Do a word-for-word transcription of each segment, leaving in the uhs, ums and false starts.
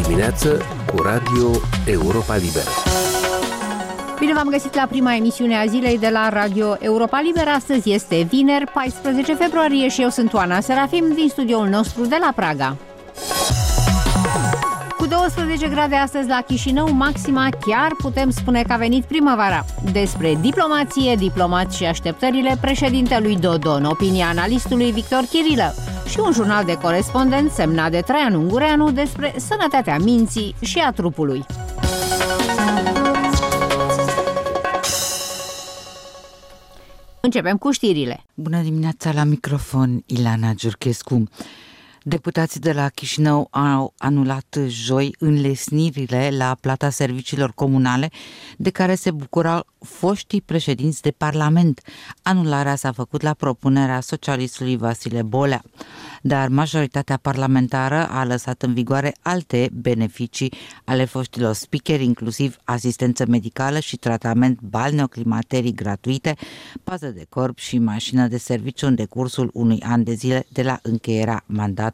dimineață cu Radio Europa Liberă. Bine v-am găsit la prima emisiune a zilei de la Radio Europa Liberă. Astăzi este vineri, paisprezece februarie și eu sunt Oana Serafim din studioul nostru de la Praga. Cu douăsprezece grade astăzi la Chișinău, maxima chiar putem spune că a venit primăvara. Despre diplomație, diplomați și așteptările președintelui Dodon, opinia analistului Victor Chirilă și un jurnal de corespondent semnat de Traian Ungureanu despre sănătatea minții și a trupului. Începem cu știrile. Bună dimineața, la microfon Ilana Giurchescu. Deputații de la Chișinău au anulat joi înlesnirile la plata serviciilor comunale de care se bucurau foștii președinți de Parlament. Anularea s-a făcut la propunerea socialistului Vasile Bolea, dar majoritatea parlamentară a lăsat în vigoare alte beneficii ale foștilor speakeri, inclusiv asistență medicală și tratament balneoclimaterii gratuite, pază de corp și mașină de serviciu în decursul unui an de zile de la încheierea mandatului.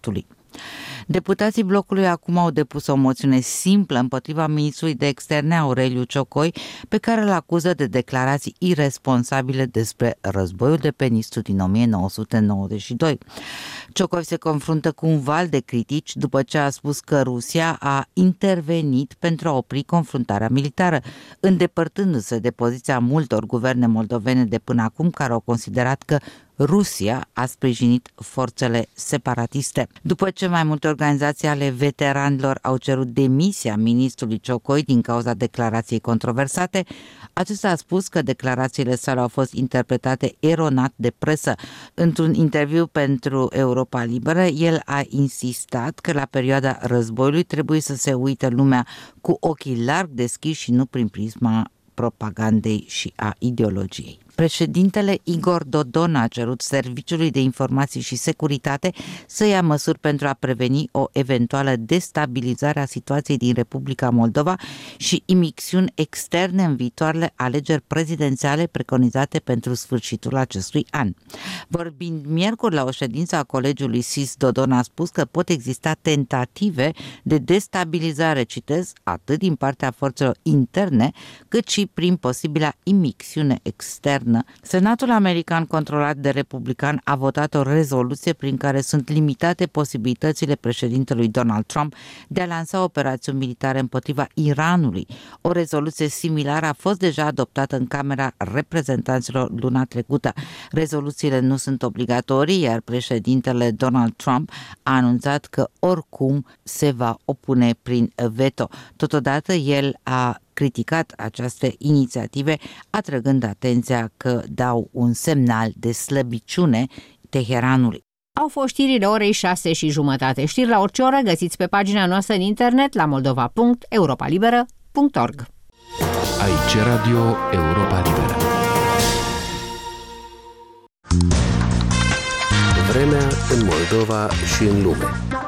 Deputații blocului acum au depus o moțiune simplă împotriva ministrului de externe Aureliu Ciocoi, pe care îl acuză de declarații irresponsabile despre războiul de pe Nistru din o mie nouă sute nouăzeci și doi. Ciocoi se confruntă cu un val de critici după ce a spus că Rusia a intervenit pentru a opri confruntarea militară, îndepărtându-se de poziția multor guverne moldovene de până acum, care au considerat că Rusia a sprijinit forțele separatiste. După ce mai multe organizații ale veteranilor au cerut demisia ministrului Ciocoi din cauza declarației controversate, acesta a spus că declarațiile sale au fost interpretate eronat de presă. Într-un interviu pentru Europa Liberă, el a insistat că la perioada războiului trebuie să se uite lumea cu ochii larg deschiși și nu prin prisma propagandei și a ideologiei. Președintele Igor Dodon a cerut Serviciului de Informații și Securitate să ia măsuri pentru a preveni o eventuală destabilizare a situației din Republica Moldova și imixtiuni externe în viitoarele alegeri prezidențiale preconizate pentru sfârșitul acestui an. Vorbind miercuri la o ședință a colegiului S I S, Dodon a spus că pot exista tentative de destabilizare, citez, atât din partea forțelor interne, cât și prin posibila imixiune externă. Senatul american controlat de republican a votat o rezoluție prin care sunt limitate posibilitățile președintelui Donald Trump de a lansa operațiuni militare împotriva Iranului. O rezoluție similară a fost deja adoptată în Camera Reprezentanților luna trecută. Rezoluțiile nu sunt obligatorii, iar președintele Donald Trump a anunțat că oricum se va opune prin veto. Totodată el a criticat aceste inițiative, atrăgând atenția că dau un semnal de slăbiciune Teheranului. Au fost știrile orei șase și jumătate. Știri la orice oră găsiți pe pagina noastră în internet la moldova punct europa liberă punct org. Aici Radio Europa Liberă. Vremea în Moldova și în lume.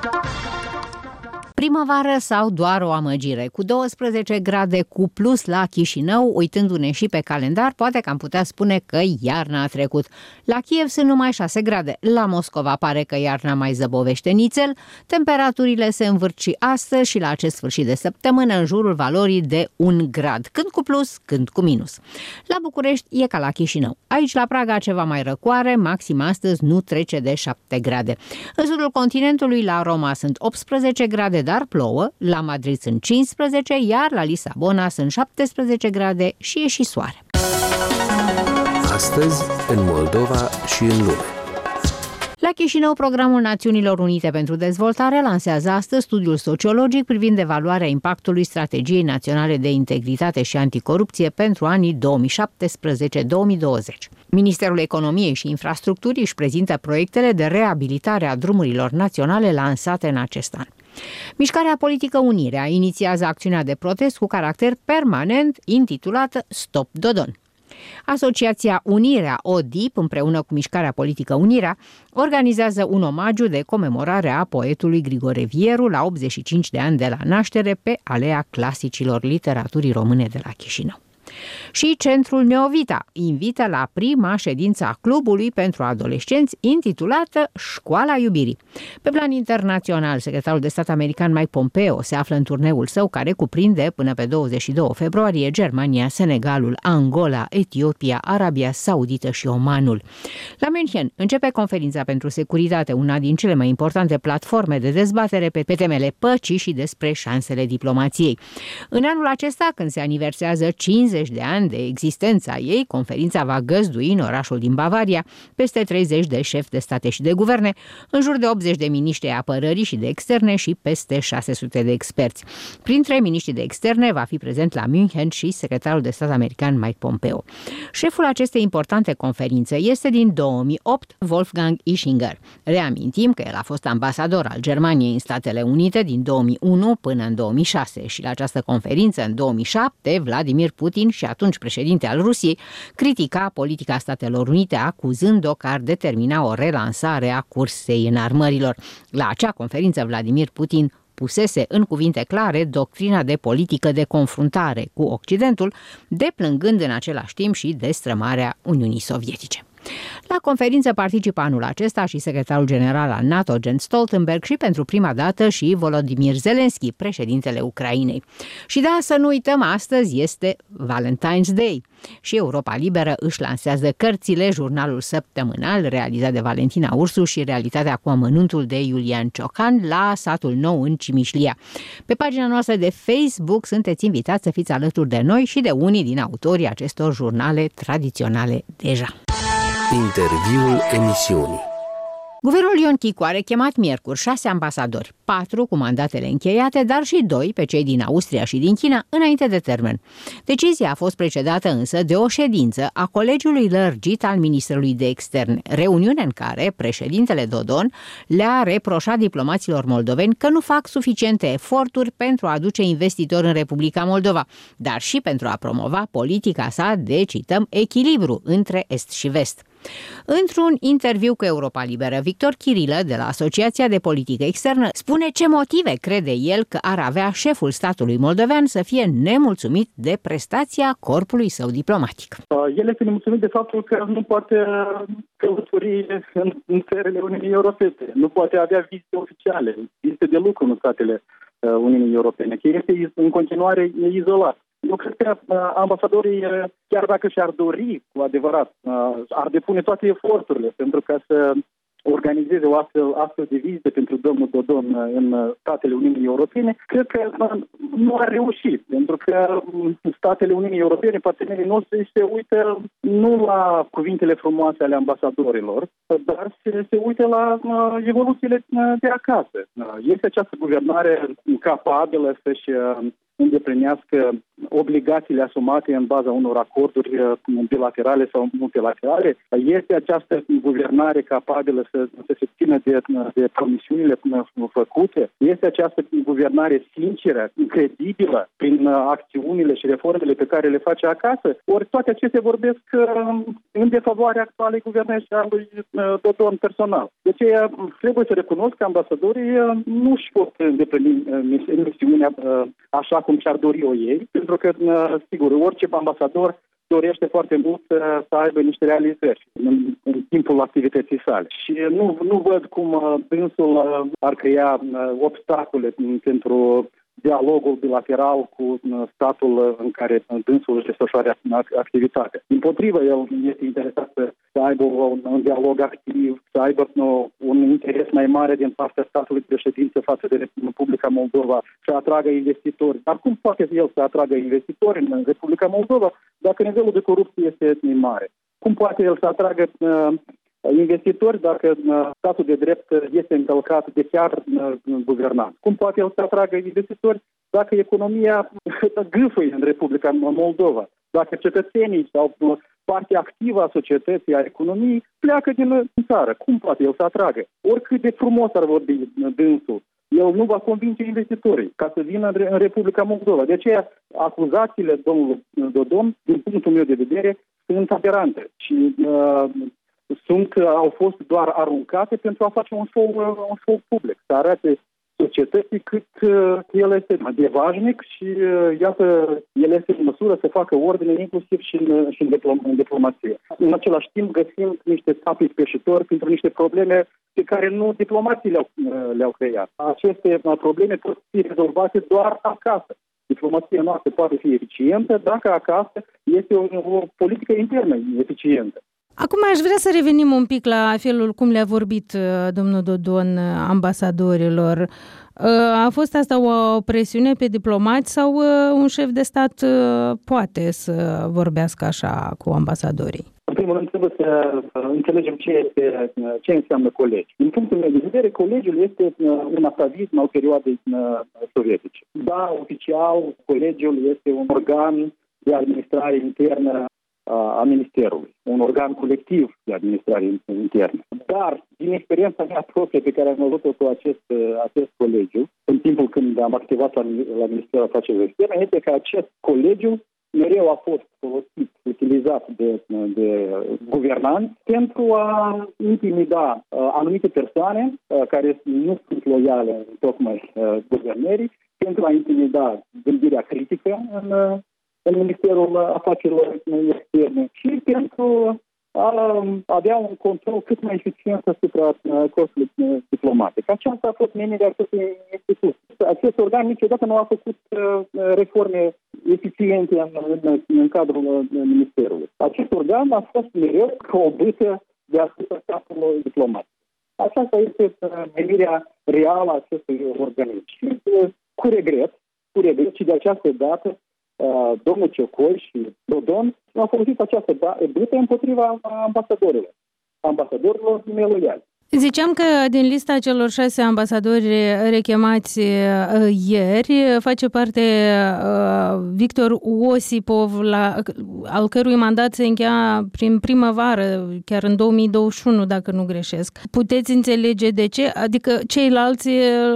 Primăvară sau doar o amăgire? Cu douăsprezece grade cu plus la Chișinău, uitându-ne și pe calendar, poate că am putea spune că iarna a trecut. La Kiev sunt numai șase grade, la Moscova pare că iarna mai zăbovește nițel, temperaturile se învârt și astăzi și la acest sfârșit de săptămână în jurul valorii de un grad, când cu plus, când cu minus. La București e ca la Chișinău. Aici la Praga ceva mai răcoare, maxima astăzi nu trece de șapte grade. În sudul continentului la Roma sunt optsprezece grade, dar plouă, la Madrid sunt cincisprezece, iar la Lisabona sunt șaptesprezece grade și e și soare. Astăzi, în Moldova și în lume. La Chișinău, Programul Națiunilor Unite pentru Dezvoltare lansează astăzi studiul sociologic privind evaluarea impactului Strategiei Naționale de Integritate și Anticorupție pentru anii două mii șaptesprezece două mii douăzeci. Ministerul Economiei și Infrastructurii își prezintă proiectele de reabilitare a drumurilor naționale lansate în acest an. Mișcarea politică Unirea inițiază acțiunea de protest cu caracter permanent intitulată Stop Dodon. Asociația Unirea O D I P, împreună cu Mișcarea Politică Unirea, organizează un omagiu de comemorare a poetului Grigore Vieru la optzeci și cinci de ani de la naștere pe Alea Clasicilor Literaturii Române de la Chișinău. Și Centrul Neovita invită la prima ședință a clubului pentru adolescenți intitulată Școala Iubirii. Pe plan internațional, secretarul de stat american Mike Pompeo se află în turneul său care cuprinde până pe douăzeci și doi februarie Germania, Senegalul, Angola, Etiopia, Arabia Saudită și Omanul. La München începe conferința pentru securitate, una din cele mai importante platforme de dezbatere pe, pe temele păcii și despre șansele diplomației. În anul acesta, când se aniversează cincizeci de ani de existența ei, conferința va găzdui în orașul din Bavaria peste treizeci de șefi de state și de guverne, în jur de optzeci de miniștri ai apărării și de externe și peste șase sute de experți. Printre miniștrii de externe va fi prezent la München și secretarul de stat american Mike Pompeo. Șeful acestei importante conferințe este din două mii opt Wolfgang Ischinger. Reamintim că el a fost ambasador al Germaniei în Statele Unite din două mii unu până în două mii șase și la această conferință în două mii șapte Vladimir Putin, și atunci președinte al Rusiei, critica politica Statelor Unite, acuzând-o că ar determina o relansare a cursei înarmărilor. La acea conferință Vladimir Putin pusese în cuvinte clare doctrina de politică de confruntare cu Occidentul, deplângând în același timp și destrămarea Uniunii Sovietice. La conferință participă anul acesta și secretarul general al NATO, Jens Stoltenberg, și pentru prima dată și Volodymyr Zelensky, președintele Ucrainei. Și da, să nu uităm, astăzi este Valentine's Day și Europa Liberă își lansează cărțile, jurnalul săptămânal realizat de Valentina Ursu și Realitatea cu amănuntul de Iulian Ciocan la Satul Nou în Cimișlia. Pe pagina noastră de Facebook sunteți invitați să fiți alături de noi și de unii din autorii acestor jurnale tradiționale deja. Interviul emisiunii. Guvernul Ion Chicu are chemat miercuri șase ambasadori, patru cu mandatele încheiate, dar și doi pe cei din Austria și din China înainte de termen. Decizia a fost precedată însă de o ședință a Colegiului Lărgit al Ministrului de Externe, reuniune în care președintele Dodon le-a reproșat diplomaților moldoveni că nu fac suficiente eforturi pentru a aduce investitori în Republica Moldova, dar și pentru a promova politica sa de, cităm, echilibru între Est și Vest. Într-un interviu cu Europa Liberă, Victor Chirilă, de la Asociația de Politică Externă, spune ce motive crede el că ar avea șeful statului moldovean să fie nemulțumit de prestația corpului său diplomatic. El este nemulțumit de faptul că nu poate călători în, în țările Uniunii Europene, nu poate avea vizite oficiale, vizite de lucru în statele Uniunii Europene, că este în continuare izolat. Eu cred că uh, ambasadorii, uh, chiar dacă și-ar dori cu adevărat, uh, ar depune toate eforturile pentru ca să organizeze o astfel, astfel de vizite pentru domnul Dodon uh, în statele Uniunii Europene, cred că uh, nu ar reuși, pentru că uh, statele Uniunii Europene, partenerii noștri, se uită nu la cuvintele frumoase ale ambasadorilor, dar se, se uită la uh, evoluțiile uh, de acasă. Uh, este această guvernare capabilă să-și uh, îndeplinească obligațiile asumate în baza unor acorduri bilaterale sau multilaterale. Este această guvernare capabilă să, să se țină de, de promisiunile făcute? Este această guvernare sinceră, credibilă prin acțiunile și reformele pe care le face acasă? Ori toate acestea vorbesc în defavoarea actualei guvernări și a lui Dodon personal. De aceea trebuie să recunosc că ambasadorii nu își pot îndeplini misiunea așa cum și-ar dori-o ei, pentru că, sigur, orice ambasador dorește foarte mult să aibă niște realizări în, în timpul activității sale. Și nu, nu văd cum dânsul ar crea obstacole pentru dialogul bilateral cu statul în care dânsul își desfășoară activitatea. Dimpotrivă, el este interesat să, să aibă un, un dialog activ, să aibă no, un interes mai mare din partea statului președinte față de Republica Moldova, să atragă investitori. Dar cum poate el să atragă investitori în Republica Moldova dacă nivelul de corupție este mare? Cum poate el să atragă uh, investitori dacă uh, statul de drept este încălcat de chiar uh, guvernant? Cum poate el să atragă investitori dacă economia gâfâie în Republica Moldova? Dacă cetățenii sau uh, partea activă a societății, a economiei, pleacă din țară? Cum poate el să atragă? Oricât de frumos ar vorbi dânsul, el nu va convinge investitorii ca să vină în Republica Moldova. De aceea, acuzațiile domnului Dodon, din punctul meu de vedere, sunt aberante și uh, sunt, au fost doar aruncate pentru a face un show, un show public, să arate societății, cât el este devașnic și, iată, el este în măsură să facă ordine inclusiv și în, și în, diplom, în diplomație. În același timp găsim niște sapi spășitori pentru niște probleme pe care nu diplomații le-au, le-au creat. Aceste probleme pot fi rezolvate doar acasă. Diplomația noastră poate fi eficientă dacă acasă este o, o politică internă eficientă. Acum aș vrea să revenim un pic la felul cum le-a vorbit domnul Dodon ambasadorilor. A fost asta o presiune pe diplomați sau un șef de stat poate să vorbească așa cu ambasadorii? În primul rând trebuie să înțelegem ce, este, ce înseamnă colegi. Din punctul meu de vedere, colegiul este un atavism al perioadei sovietice. Da, oficial, colegiul este un organ de administrare internă a Ministerului, un organ colectiv de administrare internă. Dar, din experiența mea proprie pe care am avut-o cu acest, acest colegiu, în timpul când am activat la, la Ministerul Afacerilor Externe, este că acest colegiu mereu a fost folosit, utilizat de, de guvernanți pentru a intimida uh, anumite persoane uh, care nu sunt loiale tocmai uh, guvernării, pentru a intimida gândirea critică în, uh, în Ministerul Afacerilor Externe și pentru a avea un control cât mai eficient asupra costului diplomatic. Aceasta a fost menirea acestui institut. Acest organ niciodată nu a făcut reforme eficiente în, în, în cadrul Ministerului. Acest organ a fost mereu ca o bâtă de asupra capului diplomatic. Aceasta este menirea reală a acestui organism. Și cu regret, cu regret și de această dată, domnul Ciocoi și Dodon au folosit această bâtă împotriva ambasadorilor, ambasadorilor neloiali. Ziceam că din lista celor șase ambasadori rechemați ieri face parte Victor Osipov, la, al cărui mandat se încheia prin primăvară, chiar în două mii douăzeci și unu, dacă nu greșesc. Puteți înțelege de ce? Adică ceilalți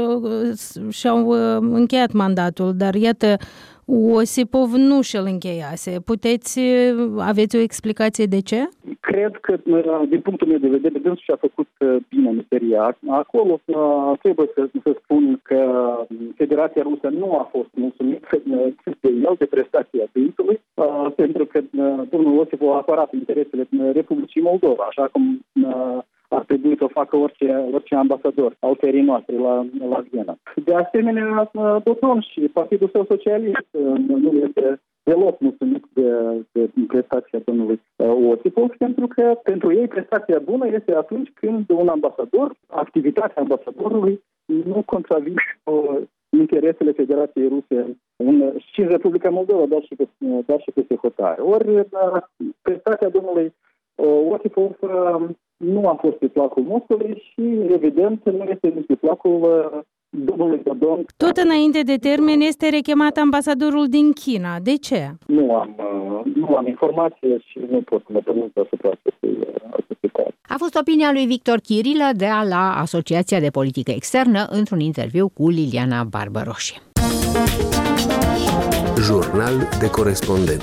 și-au încheiat mandatul, dar iată, Osipov nu și-l încheiase. Puteți, aveți o explicație de ce? Cred că, din punctul meu de vedere, dânsul și-a făcut bine meseria. Acolo trebuie să, să spun că Federația Rusă nu a fost mulțumită de el, de prestația dânsului, pentru că domnul Osipov a apărat interesele Republicii Moldova, așa cum ar trebui să o facă orice, orice ambasador al țării noastre la, la Viena. De asemenea, Dodon și Partidul Său Socialist nu este deloc mulțumit de, de prestația domnului Osipov, pentru că pentru ei prestația bună este atunci când un ambasador, activitatea ambasadorului nu contravine interesele Federației Ruse în, și în Republica Moldova, dar și pe, dar și pe hotare. Ori prestația domnului Osipov nu a fost pe placul Moscovei și, evident, nu este nici pe placul domnului Dodon. Tot înainte de termen este rechemat ambasadorul din China. De ce? Nu am, nu am informație și nu pot să mă pronunț asupra acestui caz. A fost opinia lui Victor Chirilă de la Asociația de Politică Externă într-un interviu cu Liliana Barbăroși. Jurnal de corespondent.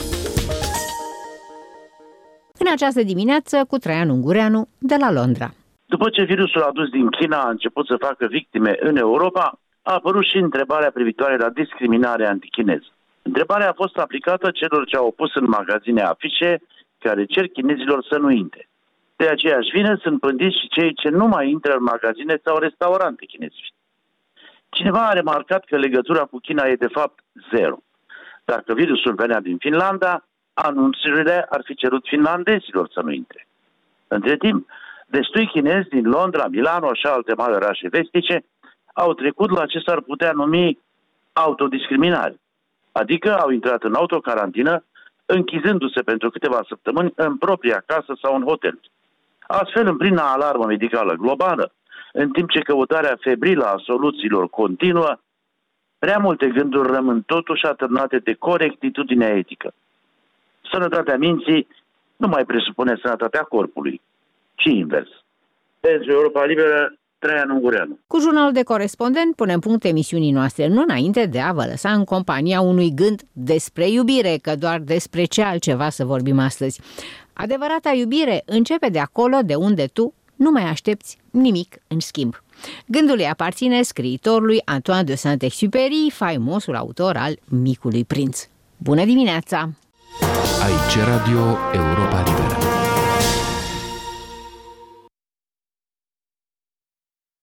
În această dimineață cu Traian Ungureanu de la Londra. După ce virusul adus din China a început să facă victime în Europa, a apărut și întrebarea privitoare la discriminare antichineză. Întrebarea a fost aplicată celor ce au pus în magazine afișe care cer chinezilor să nu intre. De aceeași vină sunt pândiți și cei ce nu mai intră în magazine sau restaurante chinezești. Cineva a remarcat că legătura cu China e de fapt zero. Dacă virusul venea din Finlanda, anunțurile ar fi cerut finlandezilor să nu intre. Între timp, destui chinezi din Londra, Milano și alte mari orașe vestice au trecut la ce s-ar putea numi autodiscriminare, adică au intrat în autocarantină, închizându-se pentru câteva săptămâni în propria casă sau în hotel. Astfel, în plina alarmă medicală globală, în timp ce căutarea febrilă a soluțiilor continuă, prea multe gânduri rămân totuși atârnate de corectitudinea etică. Sănătatea minții nu mai presupune sănătatea corpului, ci invers. Pentru Europa Liberă, Traian Ungureanu. Cu jurnalul de corespondent punem punct emisiunii noastre, nu înainte de a vă lăsa în compania unui gând despre iubire, că doar despre ce altceva să vorbim astăzi. Adevărata iubire începe de acolo de unde tu nu mai aștepți nimic în schimb. Gândul îi aparține scriitorului Antoine de Saint-Exupéry, faimosul autor al Micului Prinț. Bună dimineața! Aici Radio Europa Liberă.